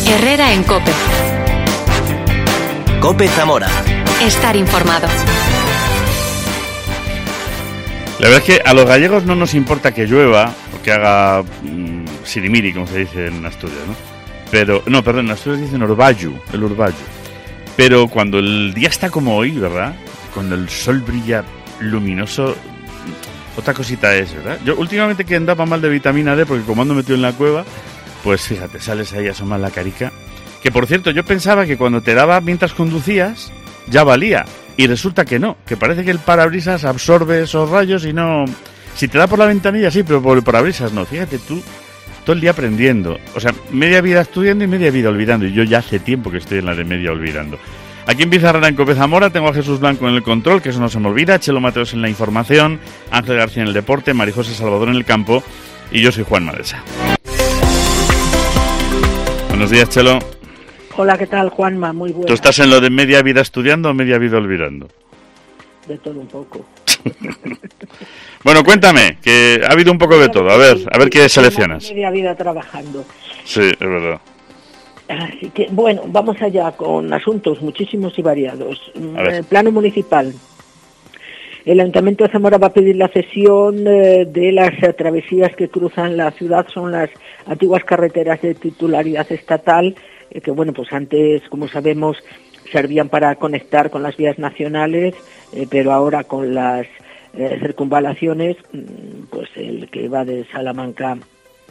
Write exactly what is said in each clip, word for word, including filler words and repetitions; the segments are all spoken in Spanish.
Herrera en COPE. COPE Zamora. Estar informado. La verdad es que a los gallegos no nos importa que llueva o que haga mmm, sirimiri, como se dice en Asturias, ¿no? Pero, no, perdón, en Asturias dicen orvallo, el orvallo. Pero cuando el día está como hoy, ¿verdad? Cuando el sol brilla luminoso, otra cosita es, ¿verdad? Yo últimamente que andaba mal de vitamina D, porque como ando metido en la cueva, pues fíjate, sales ahí a asomar la carica. Que por cierto, yo pensaba que cuando te daba mientras conducías, ya valía. Y resulta que no, que parece que el parabrisas absorbe esos rayos y no... Si te da por la ventanilla, sí, pero por el parabrisas no. Fíjate tú, todo el día aprendiendo. O sea, media vida estudiando y media vida olvidando. Y yo ya hace tiempo que estoy en la de media olvidando. Aquí en Pizarra, en COPE Zamora, tengo a Jesús Blanco en el control, que eso no se me olvida, Chelo Mateos en la información, Ángel García en el deporte, Marijose Salvador en el campo y yo soy Juan Madesa. Buenos días, Chelo. Hola, ¿qué tal, Juanma? Muy buena. ¿Tú estás en lo de media vida estudiando o media vida olvidando? De todo un poco. Bueno, cuéntame, que ha habido un poco de todo. A ver, a ver qué seleccionas. Media vida trabajando. Sí, es verdad. Así que, bueno, vamos allá con asuntos muchísimos y variados. En el plano municipal, el Ayuntamiento de Zamora va a pedir la cesión eh, de las eh, travesías que cruzan la ciudad. Son las antiguas carreteras de titularidad estatal, eh, que, bueno, pues antes, como sabemos, servían para conectar con las vías nacionales, eh, pero ahora con las eh, circunvalaciones, pues el que va de Salamanca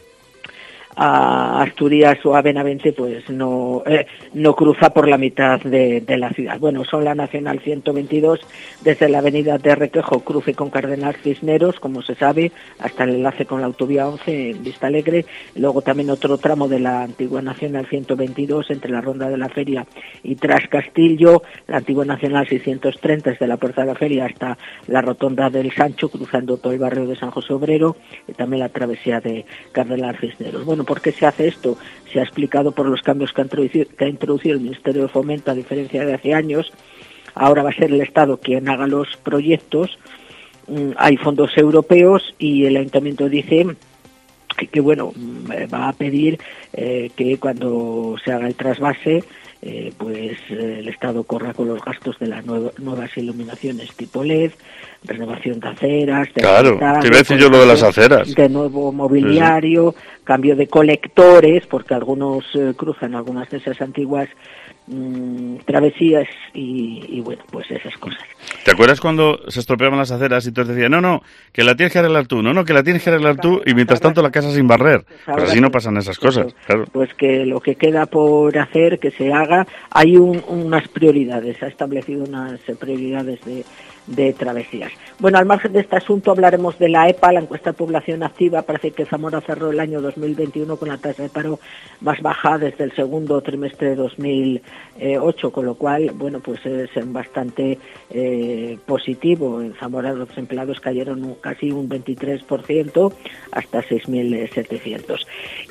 a Asturias o a Benavente, pues no eh, no cruza por la mitad de, de la ciudad. Bueno, son la Nacional ciento veintidós, desde la avenida de Requejo, cruce con Cardenal Cisneros, como se sabe, hasta el enlace con la autovía once en Vista Alegre. Luego también otro tramo de la antigua Nacional ciento veintidós, entre la Ronda de la Feria y Tras Castillo, la antigua Nacional seiscientos treinta, desde la Puerta de la Feria hasta la Rotonda del Sancho, cruzando todo el barrio de San José Obrero, y también la travesía de Cardenal Cisneros. Bueno, ¿por qué se hace esto? Se ha explicado por los cambios que ha introducido, que ha introducido el Ministerio de Fomento, a diferencia de hace años. Ahora va a ser el Estado quien haga los proyectos. Mm, hay fondos europeos y el Ayuntamiento dice que, que bueno, va a pedir eh, que cuando se haga el trasvase, eh, pues eh, el Estado corra con los gastos de las nuevo, nuevas iluminaciones tipo L E D, renovación de aceras, de claro, te iba a decir yo lo de las aceras, de nuevo mobiliario, sí, sí. Cambio de colectores, porque algunos eh, cruzan algunas de esas antiguas mmm, travesías y, y bueno, pues esas cosas. ¿Te acuerdas cuando se estropeaban las aceras y tú decías, no, no, que la tienes que arreglar tú, no, no, que la tienes que arreglar tú, y mientras tanto la casa sin barrer? Pues así no pasan esas cosas, claro. Pues que lo que queda por hacer, que se haga, hay un, unas prioridades, ha establecido unas prioridades de de travesías. Bueno, al margen de este asunto hablaremos de la E P A, la encuesta de población activa. Parece que Zamora cerró el año dos mil veintiuno con la tasa de paro más baja desde el segundo trimestre de dos mil ocho, con lo cual, bueno, pues es bastante eh, positivo. En Zamora los desempleados cayeron un, casi un veintitrés por ciento hasta seis mil setecientos.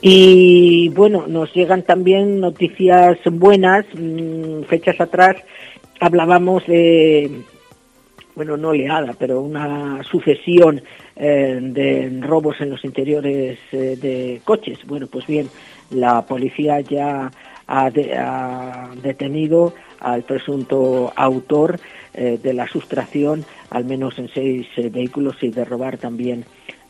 Y bueno, nos llegan también noticias buenas. Mmm, fechas atrás hablábamos de, bueno, no oleada, pero una sucesión eh, de robos en los interiores eh, de coches. Bueno, pues bien, la policía ya ha, de, ha detenido al presunto autor eh, de la sustracción, al menos en seis eh, vehículos, y de robar también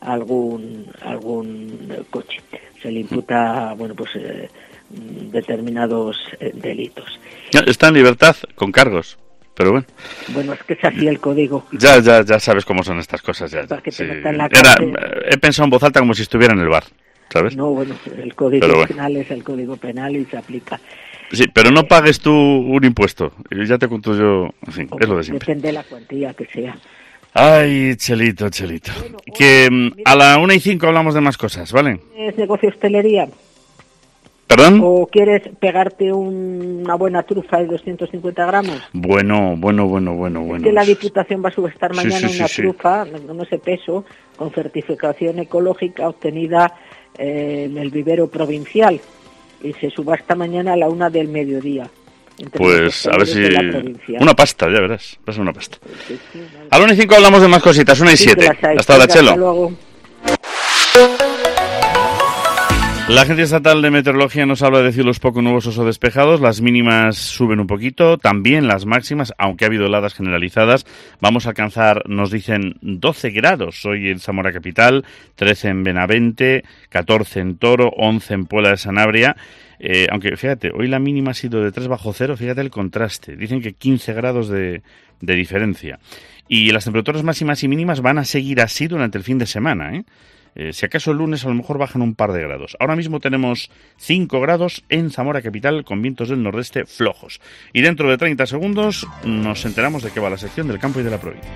algún algún eh, coche. Se le imputa, bueno, pues eh, determinados eh, delitos. Está en libertad con cargos. Pero bueno. Bueno, es que es así el código. Ya, ya, ya sabes cómo son estas cosas. Ya, ya. Sí. Era, he pensado en voz alta como si estuviera en el bar, ¿sabes? No, bueno, el código bueno. penal es el código penal y se aplica. Sí, pero no pagues tú un impuesto. Y ya te cuento yo, en fin, es lo de siempre. Depende de la cuantía que sea. Ay, Chelito, Chelito. Bueno, que mira, a la una y cinco hablamos de más cosas, ¿vale? ¿Es negocio hostelería? ¿Perdón? ¿O quieres pegarte un, una buena trufa de doscientos cincuenta gramos? Bueno, bueno, bueno, bueno, bueno. Es que la Diputación va a subastar mañana sí, sí, una sí, trufa, sí. no sé peso, con certificación ecológica obtenida eh, en el vivero provincial. Y se subasta mañana a la una del mediodía. Pues a ver si... Una pasta, ya verás. Va a ser una pasta. Sí, sí, vale. A la una y cinco hablamos de más cositas, una y sí, siete. Hasta ahora, Chelo. Hasta luego. La Agencia Estatal de Meteorología nos habla de cielos poco nubosos o despejados, las mínimas suben un poquito, también las máximas, aunque ha habido heladas generalizadas. Vamos a alcanzar, nos dicen, doce grados hoy en Zamora Capital, trece en Benavente, catorce en Toro, once en Puebla de Sanabria. Eh, aunque, fíjate, hoy la mínima ha sido de tres bajo cero, fíjate el contraste. Dicen que quince grados de, de diferencia. Y las temperaturas máximas y mínimas van a seguir así durante el fin de semana, ¿eh? Eh, si acaso el lunes a lo mejor bajan un par de grados. Ahora mismo tenemos cinco grados en Zamora Capital con vientos del nordeste flojos. Y dentro de treinta segundos nos enteramos de qué va la sección del campo y de la provincia.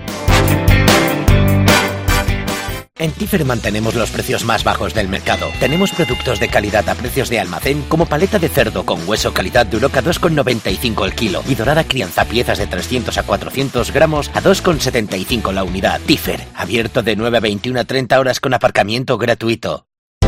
En Tifer mantenemos los precios más bajos del mercado. Tenemos productos de calidad a precios de almacén, como paleta de cerdo con hueso calidad Duroca dos con noventa y cinco el kilo y dorada crianza piezas de trescientos a cuatrocientos gramos a dos con setenta y cinco la unidad. Tifer, abierto de nueve a veintiuna a treinta horas con aparcamiento gratuito.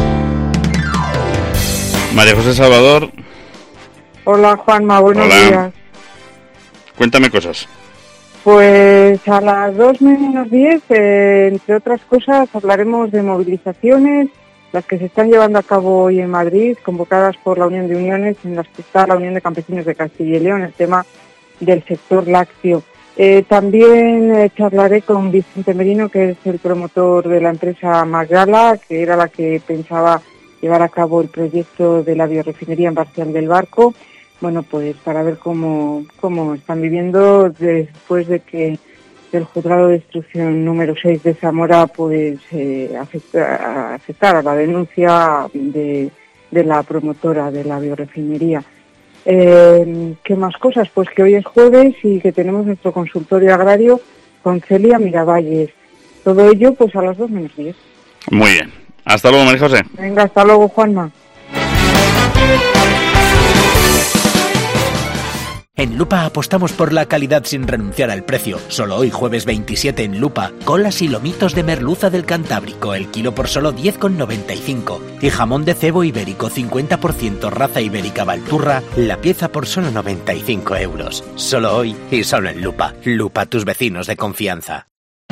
María José Salvador. Hola Juanma, buenos Hola. días. Cuéntame cosas. Pues a las dos menos diez, eh, entre otras cosas, hablaremos de movilizaciones, las que se están llevando a cabo hoy en Madrid, convocadas por la Unión de Uniones, en las que está la Unión de Campesinos de Castilla y León, el tema del sector lácteo. Eh, también eh, charlaré con Vicente Merino, que es el promotor de la empresa Magala, que era la que pensaba llevar a cabo el proyecto de la biorefinería en Barcial del Barco. Bueno, pues para ver cómo, cómo están viviendo después de que el juzgado de instrucción número seis de Zamora pues eh, acepta, aceptara la denuncia de, de la promotora de la biorefinería. Eh, ¿Qué más cosas? Pues que hoy es jueves y que tenemos nuestro consultorio agrario con Celia Miravalles. Todo ello pues a las dos menos diez. Muy bien. Hasta luego, María José. Venga, hasta luego, Juanma. En Lupa apostamos por la calidad sin renunciar al precio. Solo hoy, jueves veintisiete, en Lupa, colas y lomitos de merluza del Cantábrico, el kilo por solo diez con noventa y cinco. Y jamón de cebo ibérico cincuenta por ciento raza ibérica Valturra, la pieza por solo noventa y cinco euros. Solo hoy y solo en Lupa. Lupa, tus vecinos de confianza.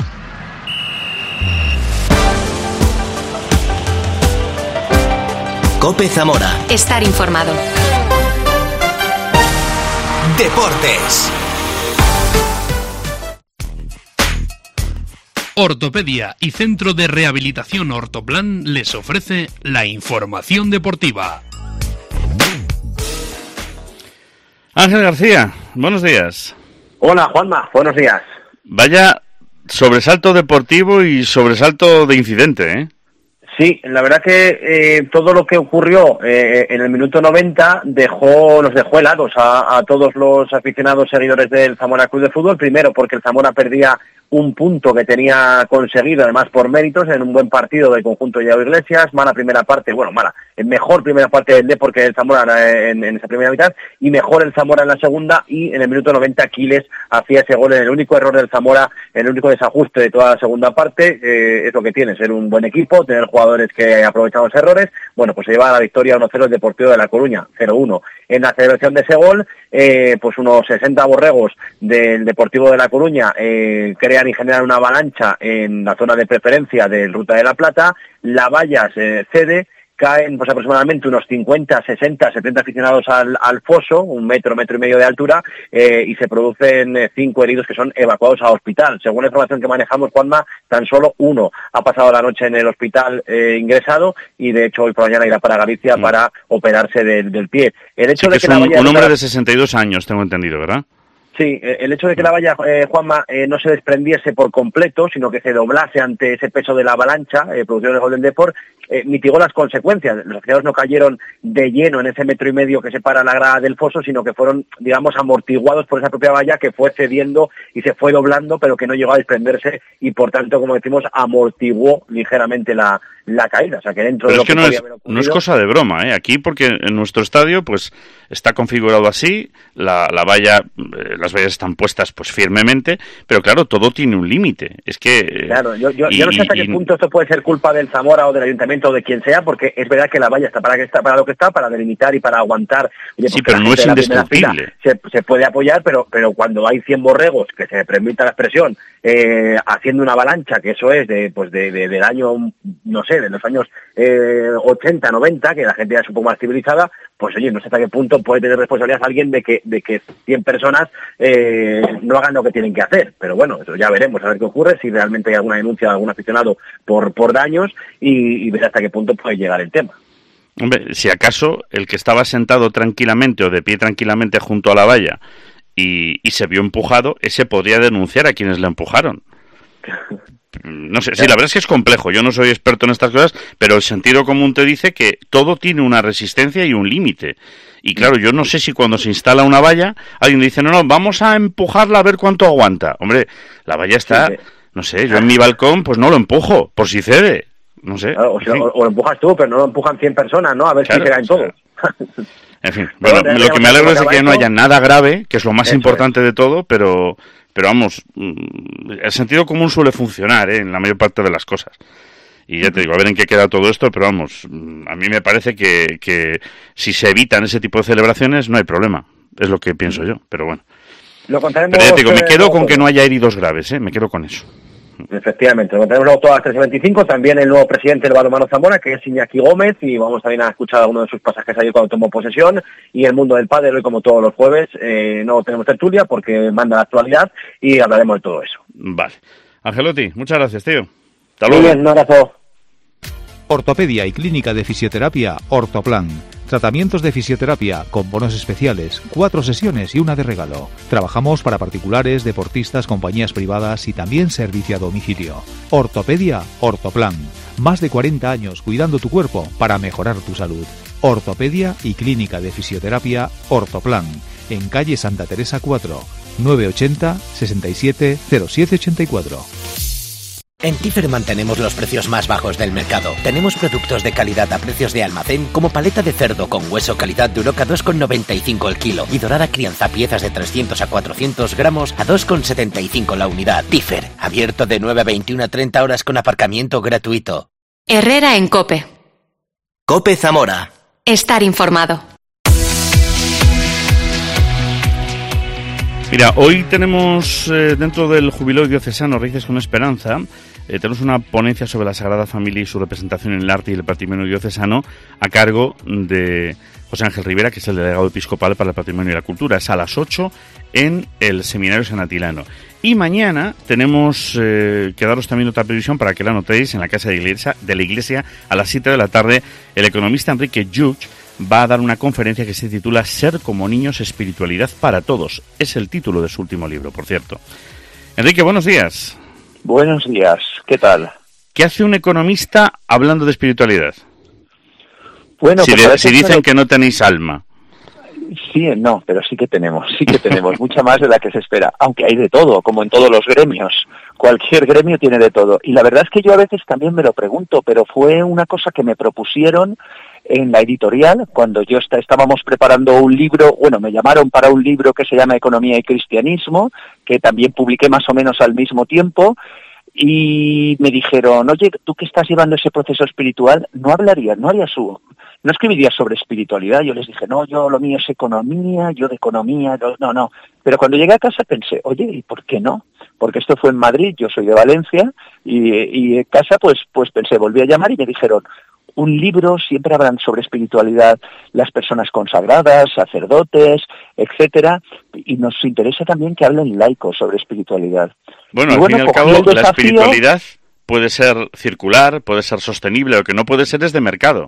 COPE Zamora. Estar informado. Deportes. Ortopedia y Centro de Rehabilitación Ortoplan les ofrece la información deportiva. Ángel García, buenos días. Hola Juanma, buenos días. Vaya sobresalto deportivo y sobresalto de incidente, ¿eh? Sí, la verdad que eh, todo lo que ocurrió eh, en el minuto noventa dejó, nos dejó helados a, a todos los aficionados seguidores del Zamora Club de Fútbol. Primero porque el Zamora perdía un punto que tenía conseguido, además por méritos, en un buen partido del conjunto de Iago Iglesias. Mala primera parte, bueno, mala, mejor primera parte del Depor que el Zamora en, en esa primera mitad, y mejor el Zamora en la segunda, y en el minuto noventa Quiles hacía ese gol en el único error del Zamora, el único desajuste de toda la segunda parte. Eh, es lo que tiene, ser un buen equipo, tener jugadores que aprovechan los errores. Bueno, pues se lleva a la victoria uno cero el Deportivo de La Coruña, cero uno. En la celebración de ese gol, eh, pues unos sesenta borregos del Deportivo de La Coruña eh, crean y generan una avalancha en la zona de preferencia del Ruta de la Plata. La valla se cede, caen pues aproximadamente unos cincuenta, sesenta, setenta aficionados al, al foso, un metro, metro y medio de altura, eh, y se producen eh, cinco heridos que son evacuados a hospital. Según la información que manejamos, Juanma, tan solo uno ha pasado la noche en el hospital eh, ingresado, y de hecho hoy por mañana irá para Galicia mm. para operarse del, del pie. El hecho sí, de que, que es la un, valla un hombre de sesenta y dos años, tengo entendido, ¿verdad? Sí, el hecho de que la valla, eh, Juanma, eh, no se desprendiese por completo, sino que se doblase ante ese peso de la avalancha, eh, producción del gol del Depor, eh, mitigó las consecuencias. Los aficionados no cayeron de lleno en ese metro y medio que separa la grada del foso, sino que fueron, digamos, amortiguados por esa propia valla que fue cediendo y se fue doblando, pero que no llegó a desprenderse y, por tanto, como decimos, amortiguó ligeramente la, la caída. O sea, que dentro pero de es lo que, que no, es, no es cosa de broma, ¿eh? Aquí, porque en nuestro estadio, pues, está configurado así, la, la valla, eh, las vallas están puestas pues firmemente, pero claro, todo tiene un límite. Es que... Claro, yo, yo, y, yo no sé hasta qué punto esto puede ser culpa del Zamora o del Ayuntamiento o de quien sea, porque es verdad que la valla está para que está para lo que está, para delimitar y para aguantar. Oye, sí, pero no es indestructible. Se, se puede apoyar, pero pero cuando hay cien borregos, que se me permita la expresión, eh, haciendo una avalancha, que eso es de pues de, de del año, no sé, de los años eh, ochenta, noventa, que la gente ya es un poco más civilizada, pues oye, no sé hasta qué punto puede tener responsabilidad alguien de que de que cien personas eh, no hagan lo que tienen que hacer. Pero bueno, eso ya veremos, a ver qué ocurre, si realmente hay alguna denuncia de algún aficionado por por daños y, y ver hasta qué punto puede llegar el tema. Hombre, si acaso el que estaba sentado tranquilamente o de pie tranquilamente junto a la valla y, y se vio empujado, ese podría denunciar a quienes le empujaron. No sé, sí, la verdad es que es complejo. Yo no soy experto en estas cosas, pero el sentido común te dice que todo tiene una resistencia y un límite. Y claro, yo no sé si cuando se instala una valla, alguien dice, no, no, vamos a empujarla a ver cuánto aguanta. Hombre, la valla está, no sé, yo en mi balcón pues no lo empujo, por si cede. No sé. Claro, o, si, o, o lo empujas tú, pero no lo empujan cien personas, ¿no? A ver claro, si se caen todos. En fin, bueno, no, lo que me alegro es de que no haya nada grave, que es lo más Eso importante es. de todo, pero pero vamos, el sentido común suele funcionar, ¿eh? En la mayor parte de las cosas. Y ya te digo, a ver en qué queda todo esto, pero vamos, a mí me parece que, que si se evitan ese tipo de celebraciones no hay problema, es lo que pienso yo, pero bueno. Lo contaremos, pero ya te digo, me quedo con que no haya heridos graves, ¿eh? Me quedo con eso. Efectivamente, lo tenemos luego todas las tres veinticinco, también el nuevo presidente del Balonmano Zamora, que es Iñaki Gómez, y vamos también a escuchar algunos de sus pasajes ayer cuando tomó posesión, y el mundo del pádel hoy como todos los jueves, eh, no tenemos tertulia porque manda la actualidad y hablaremos de todo eso. Vale. Angelotti, muchas gracias, tío. Hasta luego. Muy bien, un abrazo. Ortopedia y Clínica de Fisioterapia Ortoplan. Tratamientos de fisioterapia con bonos especiales, cuatro sesiones y una de regalo. Trabajamos para particulares, deportistas, compañías privadas y también servicio a domicilio. Ortopedia Ortoplan. Más de cuarenta años cuidando tu cuerpo para mejorar tu salud. Ortopedia y Clínica de Fisioterapia Ortoplan. En calle Santa Teresa cuatro, nueve ochenta, sesenta y siete, cero siete ochenta y cuatro. En Tifer mantenemos los precios más bajos del mercado. Tenemos productos de calidad a precios de almacén, como paleta de cerdo con hueso calidad Duroca dos con noventa y cinco el kilo y dorada crianza piezas de trescientos a cuatrocientos gramos a dos con setenta y cinco la unidad. Tifer, abierto de nueve a veintiuna a treinta horas con aparcamiento gratuito. Herrera en COPE. COPE Zamora. Estar informado. Mira, hoy tenemos eh, dentro del Jubileo Diocesano Raíces con Esperanza, eh, tenemos una ponencia sobre la Sagrada Familia y su representación en el arte y el patrimonio diocesano a cargo de José Ángel Rivera, que es el delegado episcopal para el patrimonio y la cultura. Es a las ocho en el Seminario San Atilano. Y mañana tenemos eh, que daros también otra previsión para que la anotéis en la Casa de, iglesia, de la Iglesia a las siete de la tarde. El economista Enrique Lluch va a dar una conferencia que se titula Ser como niños, espiritualidad para todos. Es el título de su último libro, por cierto. Enrique, buenos días. Buenos días, ¿qué tal? ¿Qué hace un economista hablando de espiritualidad? Bueno, si, pues de, si dicen lo... que no tenéis alma. Sí, no, pero sí que tenemos, sí que tenemos, mucha más de la que se espera, aunque hay de todo, como en todos los gremios. Cualquier gremio tiene de todo. Y la verdad es que yo a veces también me lo pregunto, pero fue una cosa que me propusieron en la editorial, cuando yo está, estábamos preparando un libro, bueno, me llamaron para un libro que se llama Economía y Cristianismo, que también publiqué más o menos al mismo tiempo, y me dijeron, oye, tú que estás llevando ese proceso espiritual, ¿no hablarías, no harías su, no escribirías sobre espiritualidad? Yo les dije, no, yo lo mío es economía, yo de economía, no, no, no. Pero cuando llegué a casa pensé, oye, ¿y por qué no? Porque esto fue en Madrid, yo soy de Valencia, y, y en casa pues, pues pensé, volví a llamar y me dijeron, un libro, siempre hablan sobre espiritualidad las personas consagradas, sacerdotes, etcétera, y nos interesa también que hablen laicos sobre espiritualidad. Bueno, y al bueno, fin y al cabo, desafío... la espiritualidad puede ser circular, puede ser sostenible, lo que no puede ser es de mercado.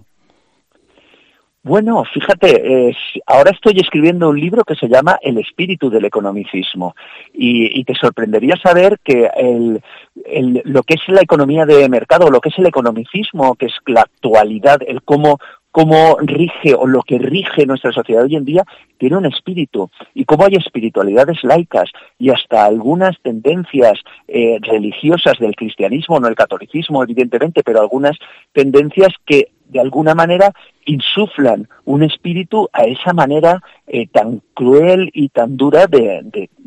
Bueno, fíjate, eh, ahora estoy escribiendo un libro que se llama El espíritu del economicismo y, y te sorprendería saber que el, el, lo que es la economía de mercado, lo que es el economicismo, que es la actualidad, el cómo, cómo rige o lo que rige nuestra sociedad hoy en día, tiene un espíritu. Y cómo hay espiritualidades laicas y hasta algunas tendencias eh, religiosas del cristianismo, no el catolicismo evidentemente, pero algunas tendencias que de alguna manera insuflan un espíritu a esa manera eh, tan cruel y tan dura de, de,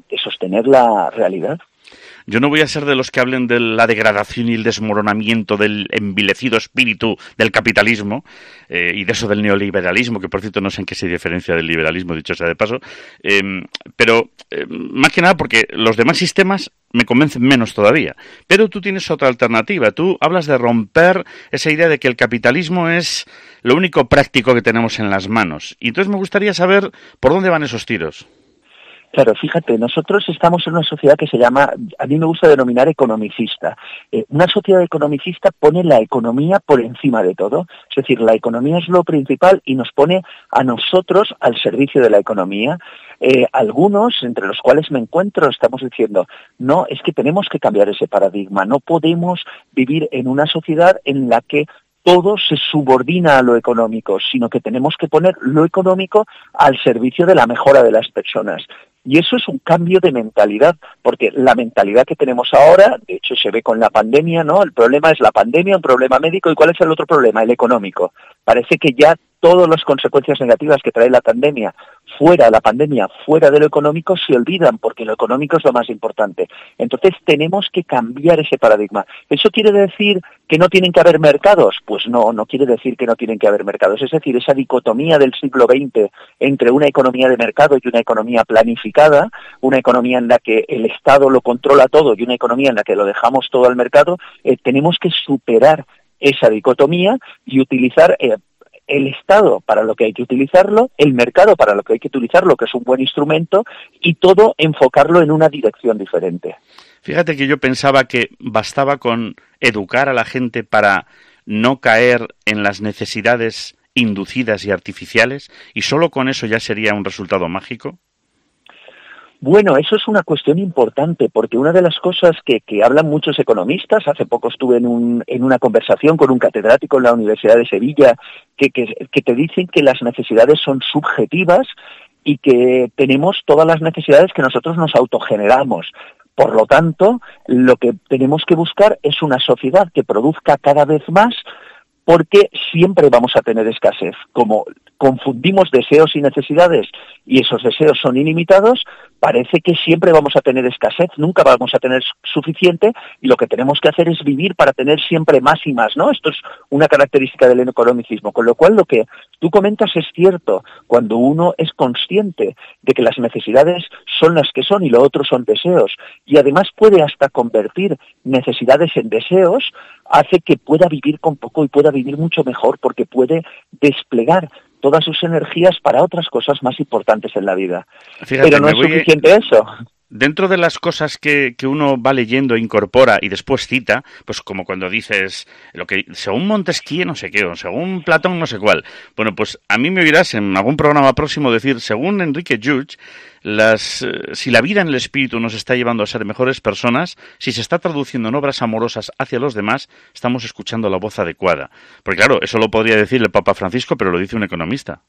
de sostener la realidad. Yo no voy a ser de los que hablen de la degradación y el desmoronamiento del envilecido espíritu del capitalismo eh, y de eso del neoliberalismo, que por cierto no sé en qué se diferencia del liberalismo, dicho sea de paso, eh, pero eh, más que nada porque los demás sistemas me convencen menos todavía. Pero tú tienes otra alternativa. Tú hablas de romper esa idea de que el capitalismo es lo único práctico que tenemos en las manos. Y entonces me gustaría saber por dónde van esos tiros. Claro, fíjate, nosotros estamos en una sociedad que se llama, a mí me gusta denominar economicista. Eh, una sociedad economicista pone la economía por encima de todo. Es decir, la economía es lo principal y nos pone a nosotros al servicio de la economía. Eh, algunos, entre los cuales me encuentro, estamos diciendo, no, es que tenemos que cambiar ese paradigma. No podemos vivir en una sociedad en la que todo se subordina a lo económico, sino que tenemos que poner lo económico al servicio de la mejora de las personas. Y eso es un cambio de mentalidad, porque la mentalidad que tenemos ahora, de hecho se ve con la pandemia, ¿no? El problema es la pandemia, un problema médico, ¿y cuál es el otro problema? El económico. Parece que ya todas las consecuencias negativas que trae la pandemia, fuera la pandemia, fuera de lo económico, se olvidan, porque lo económico es lo más importante. Entonces tenemos que cambiar ese paradigma. ¿Eso quiere decir que no tienen que haber mercados? Pues no, no quiere decir que no tienen que haber mercados. Es decir, esa dicotomía del siglo veinte entre una economía de mercado y una economía planificada, una economía en la que el Estado lo controla todo y una economía en la que lo dejamos todo al mercado, eh, tenemos que superar esa dicotomía y utilizar eh, el Estado para lo que hay que utilizarlo, el mercado para lo que hay que utilizarlo, que es un buen instrumento, y todo enfocarlo en una dirección diferente. Fíjate que yo pensaba que bastaba con educar a la gente para no caer en las necesidades inducidas y artificiales, y solo con eso ya sería un resultado mágico. Bueno, eso es una cuestión importante, porque una de las cosas que, que hablan muchos economistas, hace poco estuve en, un, en una conversación con un catedrático en la Universidad de Sevilla, que, que, que te dicen que las necesidades son subjetivas y que tenemos todas las necesidades que nosotros nos autogeneramos. Por lo tanto, lo que tenemos que buscar es una sociedad que produzca cada vez más, porque siempre vamos a tener escasez. Como confundimos deseos y necesidades y esos deseos son ilimitados, parece que siempre vamos a tener escasez, nunca vamos a tener suficiente, y lo que tenemos que hacer es vivir para tener siempre más y más, ¿no? Esto es una característica del economicismo, con lo cual lo que tú comentas es cierto. Cuando uno es consciente de que las necesidades son las que son y lo otro son deseos, y además puede hasta convertir necesidades en deseos, hace que pueda vivir con poco y pueda vivir mucho mejor, porque puede desplegar todas sus energías para otras cosas más importantes en la vida. Fíjate, pero no es voy... suficiente eso. Dentro de las cosas que, que uno va leyendo, incorpora y después cita, pues como cuando dices, lo que según Montesquieu no sé qué, o según Platón no sé cuál. Bueno, pues a mí me oirás en algún programa próximo decir, según Enrique Lluch, las, eh, si la vida en el espíritu nos está llevando a ser mejores personas, si se está traduciendo en obras amorosas hacia los demás, estamos escuchando la voz adecuada. Porque claro, eso lo podría decir el Papa Francisco, pero lo dice un economista.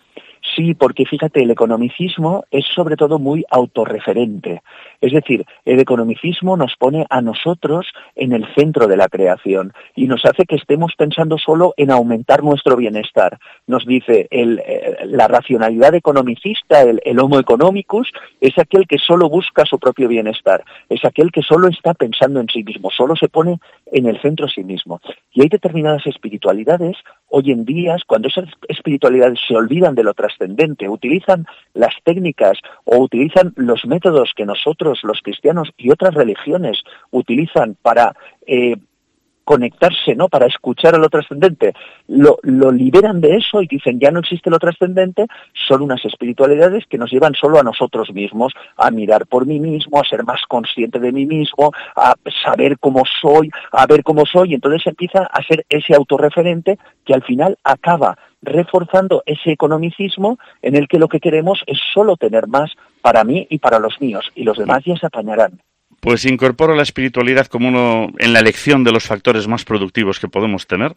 Sí, porque fíjate, el economicismo es sobre todo muy autorreferente. Es decir, el economicismo nos pone a nosotros en el centro de la creación y nos hace que estemos pensando solo en aumentar nuestro bienestar. Nos dice, el, eh, la racionalidad economicista, el, el homo economicus, es aquel que solo busca su propio bienestar, es aquel que solo está pensando en sí mismo, solo se pone en el centro sí mismo. Y hay determinadas espiritualidades, hoy en día, cuando esas espiritualidades se olvidan de lo trascendente, utilizan las técnicas o utilizan los métodos que nosotros, los cristianos y otras religiones utilizan para eh, conectarse, ¿no? Para escuchar a lo trascendente, lo, lo liberan de eso y dicen ya no existe lo trascendente, son unas espiritualidades que nos llevan solo a nosotros mismos, a mirar por mí mismo, a ser más consciente de mí mismo, a saber cómo soy, a ver cómo soy, y entonces empieza a ser ese autorreferente que al final acaba reforzando ese economicismo en el que lo que queremos es solo tener más para mí y para los míos, y los demás ya se apañarán. Pues incorporo la espiritualidad como uno en la elección de los factores más productivos que podemos tener,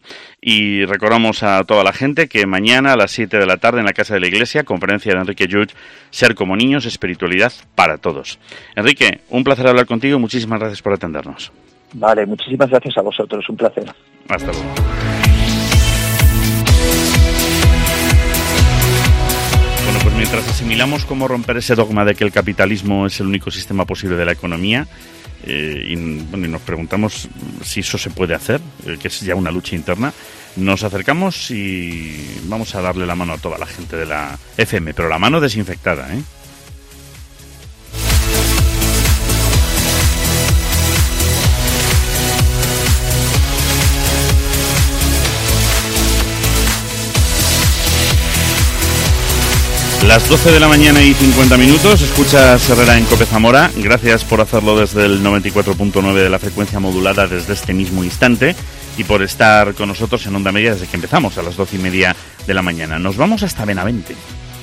y recordamos a toda la gente que mañana a las siete de la tarde en la Casa de la Iglesia, conferencia de Enrique Lluch, Ser como niños, espiritualidad para todos. Enrique, un placer hablar contigo, muchísimas gracias por atendernos. Vale, muchísimas gracias a vosotros, un placer. Hasta luego. Bueno, pues mientras asimilamos cómo romper ese dogma de que el capitalismo es el único sistema posible de la economía, eh, y, bueno, y nos preguntamos si eso se puede hacer, eh, que es ya una lucha interna, nos acercamos y vamos a darle la mano a toda la gente de la F M, pero la mano desinfectada, ¿eh? Las doce de la mañana y cincuenta minutos, escuchas Herrera en Cope Zamora. Gracias por hacerlo desde el noventa y cuatro punto nueve de la frecuencia modulada desde este mismo instante y por estar con nosotros en Onda Media desde que empezamos a las doce y media de la mañana. Nos vamos hasta Benavente.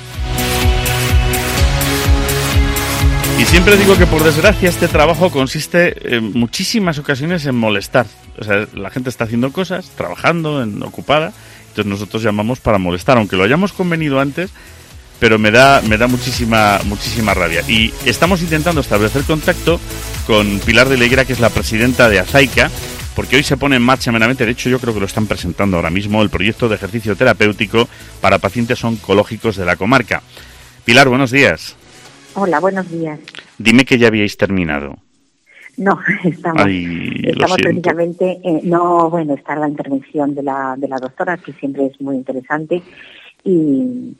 Y siempre digo que por desgracia este trabajo consiste en muchísimas ocasiones en molestar. O sea, la gente está haciendo cosas, trabajando, en, ocupada, entonces nosotros llamamos para molestar, aunque lo hayamos convenido antes. Pero me da me da muchísima muchísima rabia. Y estamos intentando establecer contacto con Pilar de Leguera, que es la presidenta de Azaica, porque hoy se pone en marcha meramente, de hecho yo creo que lo están presentando ahora mismo, el proyecto de ejercicio terapéutico para pacientes oncológicos de la comarca. Pilar, buenos días. Hola, buenos días. Dime que ya habíais terminado. No, estamos, Ay, estamos precisamente, eh, no, bueno, está la intervención de la, de la doctora, que siempre es muy interesante, y...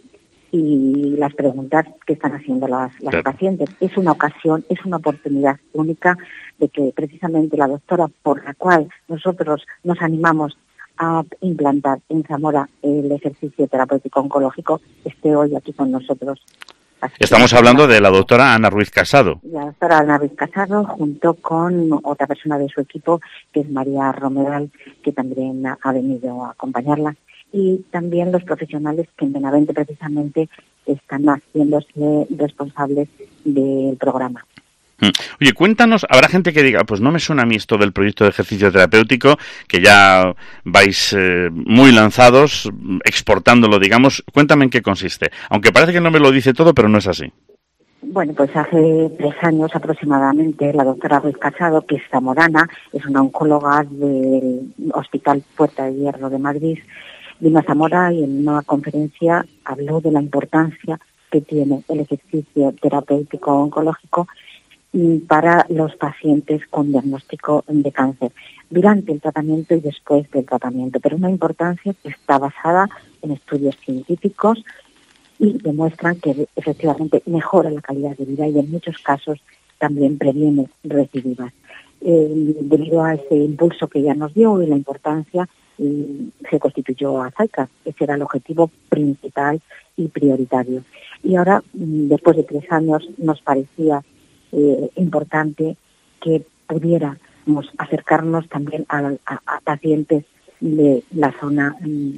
y las preguntas que están haciendo las, las claro. pacientes. Es una ocasión, es una oportunidad única de que precisamente la doctora por la cual nosotros nos animamos a implantar en Zamora el ejercicio terapéutico oncológico esté hoy aquí con nosotros. Así Estamos hablando de la doctora Ana Ruiz Casado. La doctora Ana Ruiz Casado, junto con otra persona de su equipo, que es María Romeral, que también ha venido a acompañarla. Y también los profesionales que en Benavente precisamente están haciéndose responsables del programa. Oye, cuéntanos, habrá gente que diga, pues no me suena a mí esto del proyecto de ejercicio terapéutico, que ya vais eh, muy lanzados, exportándolo, digamos. Cuéntame en qué consiste. Aunque parece que no me lo dice todo, pero no es así. Bueno, pues hace tres años aproximadamente la doctora Ruiz Casado, que es zamorana, es una oncóloga del Hospital Puerta de Hierro de Madrid, vino a Zamora y en una conferencia habló de la importancia que tiene el ejercicio terapéutico oncológico para los pacientes con diagnóstico de cáncer, durante el tratamiento y después del tratamiento, pero una importancia que está basada en estudios científicos y demuestran que efectivamente mejora la calidad de vida y en muchos casos también previene recidivas. Eh, debido a ese impulso que ya nos dio y la importancia, y se constituyó Azaica. Ese era el objetivo principal y prioritario. Y ahora, después de tres años, nos parecía eh, importante que pudiéramos acercarnos también a, a, a pacientes de la zona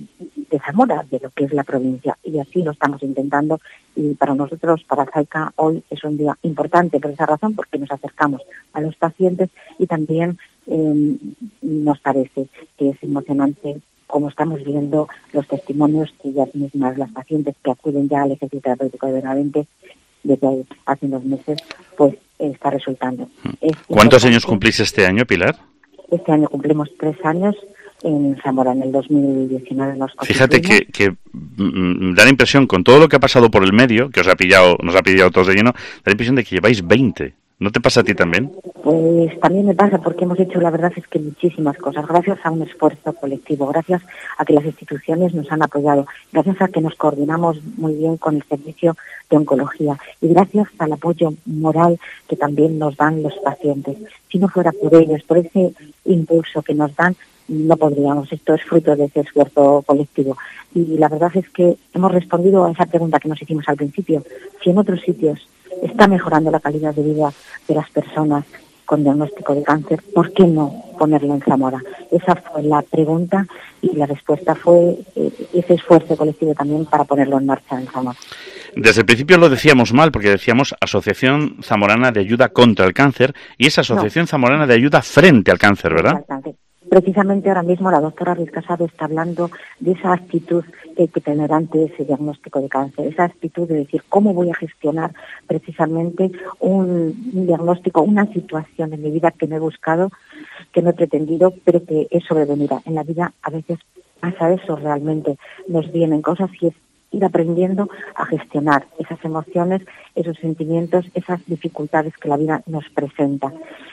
de Zamora, de lo que es la provincia, y así lo estamos intentando. Y para nosotros, para Azaica, hoy es un día importante por esa razón, porque nos acercamos a los pacientes y también eh, nos parece que es emocionante como estamos viendo los testimonios que ellas mismas, las pacientes que acuden ya al ejercicio terapéutico de Benavente desde hace unos meses, pues está resultando. Es ¿Cuántos años cumplís este año, Pilar? Este año cumplimos tres años en Zamora, en el dos mil diecinueve nos Fíjate que, que mm, da la impresión, con todo lo que ha pasado por el medio, que os ha pillado, nos ha pillado todos de lleno, da la impresión de que lleváis veinte. ¿No te pasa a ti también? Pues también me pasa, porque hemos hecho, la verdad es que muchísimas cosas, gracias a un esfuerzo colectivo, gracias a que las instituciones nos han apoyado, gracias a que nos coordinamos muy bien con el servicio de oncología y gracias al apoyo moral que también nos dan los pacientes. Si no fuera por ellos, por ese impulso que nos dan, no podríamos. Esto es fruto de ese esfuerzo colectivo. Y la verdad es que hemos respondido a esa pregunta que nos hicimos al principio. Si en otros sitios está mejorando la calidad de vida de las personas con diagnóstico de cáncer, ¿por qué no ponerlo en Zamora? Esa fue la pregunta y la respuesta fue eh, ese esfuerzo colectivo también para ponerlo en marcha en Zamora. Desde el principio lo decíamos mal, porque decíamos Asociación Zamorana de Ayuda contra el Cáncer y es Asociación no. Zamorana de Ayuda frente al cáncer, ¿verdad? Exactamente. Precisamente ahora mismo la doctora Ruiz Casado está hablando de esa actitud que hay que tener ante ese diagnóstico de cáncer, esa actitud de decir cómo voy a gestionar precisamente un, un diagnóstico, una situación en mi vida que no he buscado, que no he pretendido, pero que es sobrevenida. En la vida a veces pasa eso realmente, nos vienen cosas y es ir aprendiendo a gestionar esas emociones, esos sentimientos, esas dificultades que la vida nos presenta.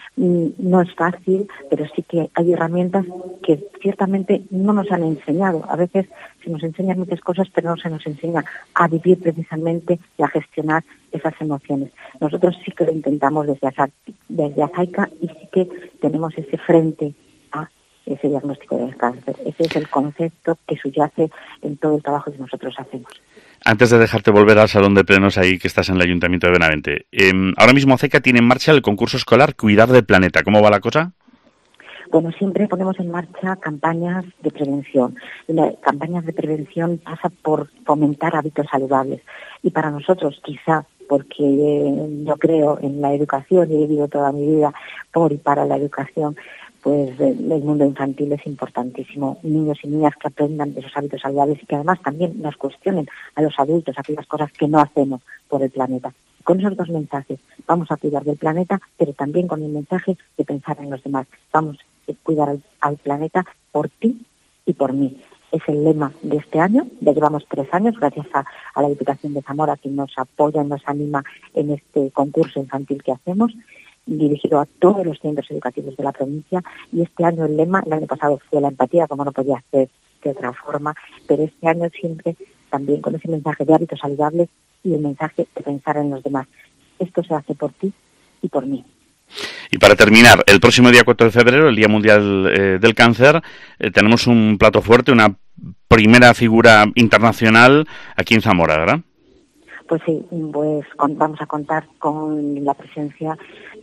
No es fácil, pero sí que hay herramientas que ciertamente no nos han enseñado. A veces se nos enseñan muchas cosas, pero no se nos enseña a vivir precisamente y a gestionar esas emociones. Nosotros sí que lo intentamos desde desde Azaica y sí que tenemos ese frente a ese diagnóstico del cáncer. Ese es el concepto que subyace en todo el trabajo que nosotros hacemos. Antes de dejarte volver al salón de plenos ahí que estás en el Ayuntamiento de Benavente, eh, ahora mismo Azaica tiene en marcha el concurso escolar Cuidar del Planeta. ¿Cómo va la cosa? Bueno, siempre ponemos en marcha campañas de prevención. Las campañas de prevención pasa por fomentar hábitos saludables. Y para nosotros, quizá, porque eh, yo creo en la educación y he vivido toda mi vida por y para la educación, pues eh, el mundo infantil es importantísimo. Niños y niñas que aprendan de esos hábitos saludables y que además también nos cuestionen a los adultos aquellas cosas que no hacemos por el planeta. Con esos dos mensajes, vamos a cuidar del planeta, pero también con el mensaje de pensar en los demás. Vamos a cuidar al, al planeta por ti y por mí. Es el lema de este año. Ya llevamos tres años, gracias a, a la Diputación de Zamora, que nos apoya y nos anima en este concurso infantil que hacemos, dirigido a todos los centros educativos de la provincia, y este año el lema, el año pasado fue la empatía, como no podía ser de otra forma, pero este año siempre también con ese mensaje de hábitos saludables y el mensaje de pensar en los demás. Esto se hace por ti y por mí. Y para terminar, el próximo día cuatro de febrero, el Día Mundial eh, del Cáncer, eh, tenemos un plato fuerte, una primera figura internacional aquí en Zamora, ¿verdad? Pues sí, pues con, vamos a contar con la presencia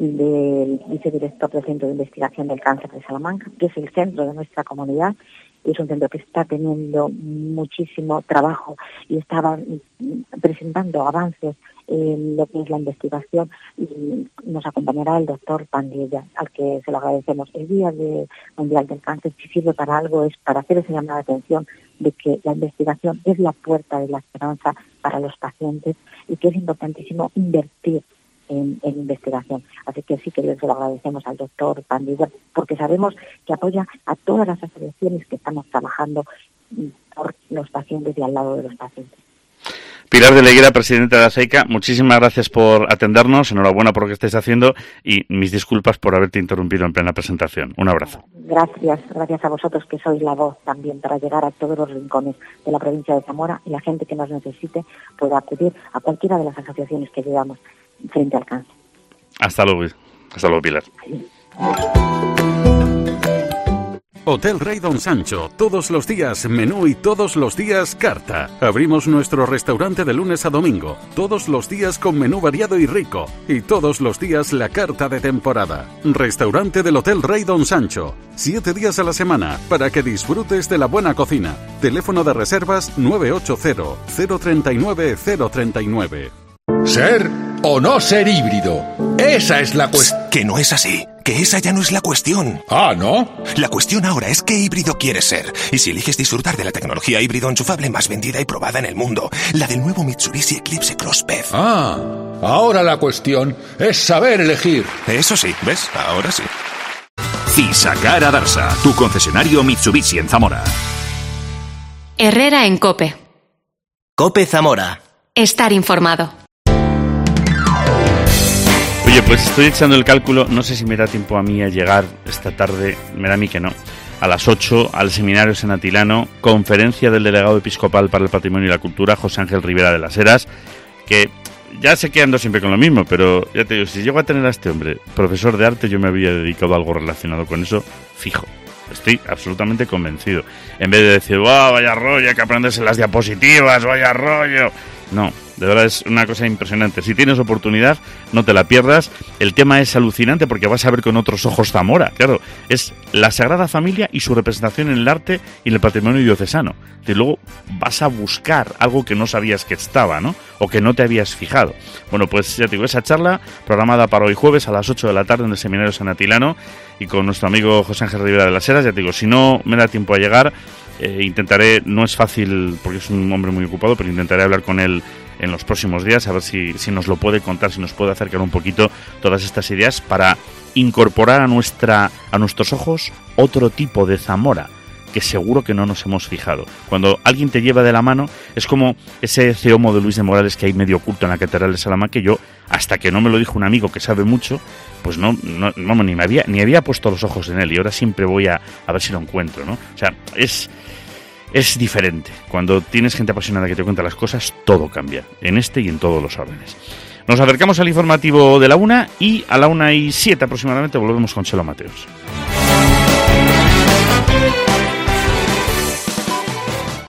del vicedirector del Centro de Investigación del Cáncer de Salamanca, que es el centro de nuestra comunidad. Es un centro que está teniendo muchísimo trabajo y está presentando avances en lo que es la investigación, y nos acompañará el doctor Pandilla, al que se lo agradecemos. El Día de Mundial del Cáncer, si sirve para algo, es para hacer esa llamada de atención de que la investigación es la puerta de la esperanza para los pacientes y que es importantísimo invertir en, en investigación. Así que sí que les lo agradecemos al doctor Pandilla, porque sabemos que apoya a todas las asociaciones que estamos trabajando por los pacientes y al lado de los pacientes. Pilar de Leguera, presidenta de Azaica, muchísimas gracias por atendernos, enhorabuena por lo que estáis haciendo y mis disculpas por haberte interrumpido en plena presentación. Un abrazo. Gracias, gracias a vosotros que sois la voz también para llegar a todos los rincones de la provincia de Zamora, y la gente que nos necesite pueda acudir a cualquiera de las asociaciones que llevamos frente al cáncer. Hasta luego, hasta luego, Pilar. Hotel Rey Don Sancho, todos los días menú y todos los días carta. Abrimos nuestro restaurante de lunes a domingo, todos los días con menú variado y rico, y todos los días la carta de temporada. Restaurante del Hotel Rey Don Sancho, siete días a la semana, para que disfrutes de la buena cocina. Teléfono de reservas nueve ocho cero, cero tres nueve, cero tres nueve. ¿Ser o no ser híbrido? Esa es la cuestión. Que no es así. Que esa ya no es la cuestión. Ah, ¿no? La cuestión ahora es qué híbrido quieres ser. Y si eliges disfrutar de la tecnología híbrido enchufable más vendida y probada en el mundo, la del nuevo Mitsubishi Eclipse Cross P E V. Ah, ahora la cuestión es saber elegir. Eso sí, ¿ves? Ahora sí. Cisacara Darsa, tu concesionario Mitsubishi en Zamora. Herrera en COPE. COPE Zamora. Estar informado. Oye, pues estoy echando el cálculo, no sé si me da tiempo a mí a llegar esta tarde, me da a mí que no, a las ocho al seminario senatilano, conferencia del delegado episcopal para el patrimonio y la cultura, José Ángel Rivera de las Heras, que ya sé que ando siempre con lo mismo, pero ya te digo, si llego a tener a este hombre profesor de arte, yo me había dedicado a algo relacionado con eso, fijo. Estoy absolutamente convencido. En vez de decir, wow, vaya rollo, hay que aprenderse las diapositivas, vaya rollo. No, de verdad es una cosa impresionante. Si tienes oportunidad, no te la pierdas. El tema es alucinante porque vas a ver con otros ojos Zamora. Claro, es la Sagrada Familia y su representación en el arte y en el patrimonio diocesano. Y luego vas a buscar algo que no sabías que estaba, ¿no? O que no te habías fijado. Bueno, pues ya te digo, esa charla programada para hoy jueves a las ocho de la tarde en el seminario senatilano y con nuestro amigo José Ángel Rivera de las Heras. Ya te digo, si no me da tiempo a llegar, eh, intentaré, no es fácil porque es un hombre muy ocupado, pero intentaré hablar con él en los próximos días, a ver si, si nos lo puede contar, si nos puede acercar un poquito todas estas ideas para incorporar a nuestra a nuestros ojos otro tipo de Zamora. que seguro que no nos hemos fijado. Cuando alguien te lleva de la mano, es como ese ceomo de Luis de Morales que hay medio oculto en la Catedral de Salamanca, que yo, hasta que no me lo dijo un amigo que sabe mucho, pues no, no vamos, ni me había, ni había puesto los ojos en él, y ahora siempre voy a, a ver si lo encuentro, ¿no? O sea, es... Es diferente. Cuando tienes gente apasionada que te cuenta las cosas, todo cambia, en este y en todos los órdenes. Nos acercamos al informativo de la una y a la una y siete aproximadamente volvemos con Chelo Mateos.